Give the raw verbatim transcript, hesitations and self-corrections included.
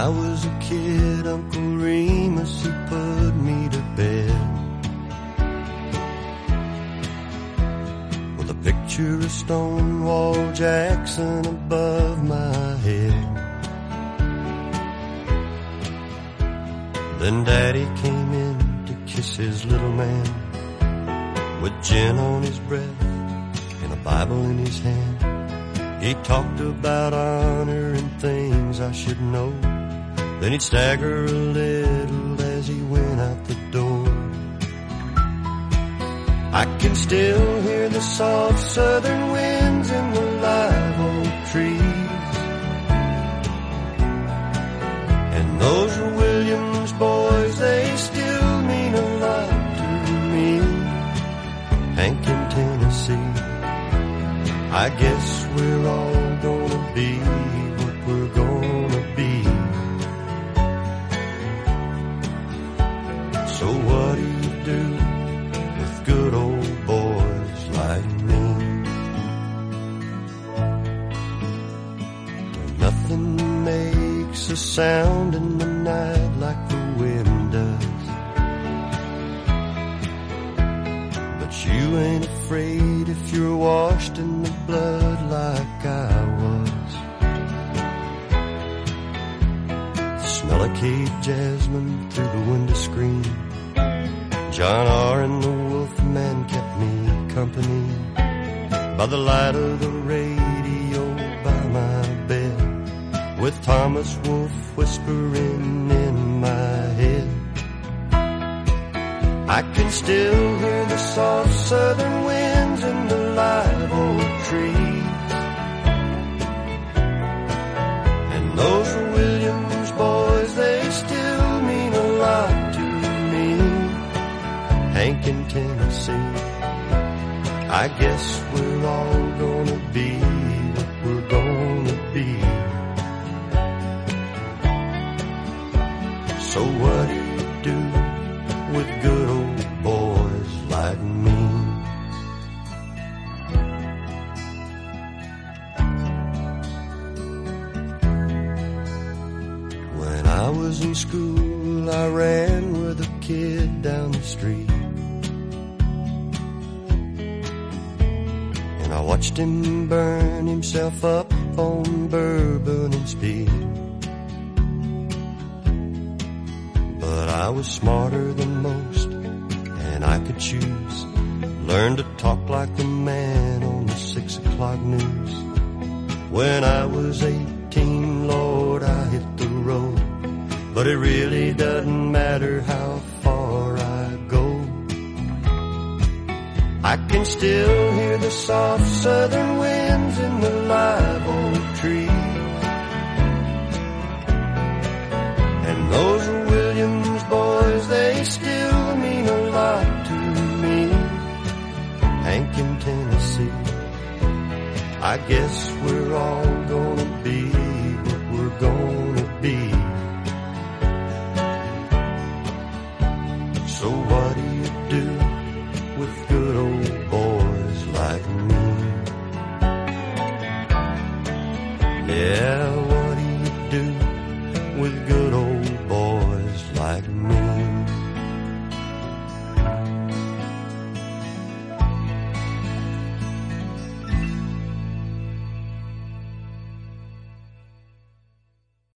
I was a kid, Uncle Remus, he put me to bed with a picture of Stonewall Jackson above my head. Then Daddy came in to kiss his little man with gin on his breath and a Bible in his hand. He talked about honor and things I should know. Then he'd stagger a little as he went out the door. I can still hear the soft southern winds in the live oak trees, and those Williams boys, they still mean a lot to me. Hank in Tennessee, I guess we're all gonna be what we're gonna be. So what do you do with good old boys like me? Nothing makes a sound in the night like the wind does, but you ain't afraid if you're washed in the blood like I was. The smell of Cape jasmine through the window screen, John R. and the Wolfman kept me company by the light of the radio by my bed, with Thomas Wolfe whispering in my head. I can still hear the soft southern winds in the live oak trees, and those Williams boys, they still mean a lot to me. Hank in Tennessee, I guess we're all gonna be what we're gonna be. So what do you do with good old boys like me? When I was in school, I ran with a kid down the street, and I watched him burn himself up on bourbon and speed. But I was smarter than most, and I could choose. Learn to talk like a man on the six o'clock news. When I was eighteen, Lord, I hit the road, but it really doesn't matter how far I go. I can still hear the soft southern winds in the live oak trees, and those Williams boys, they still mean a lot to me. Hank in Tennessee, I guess we're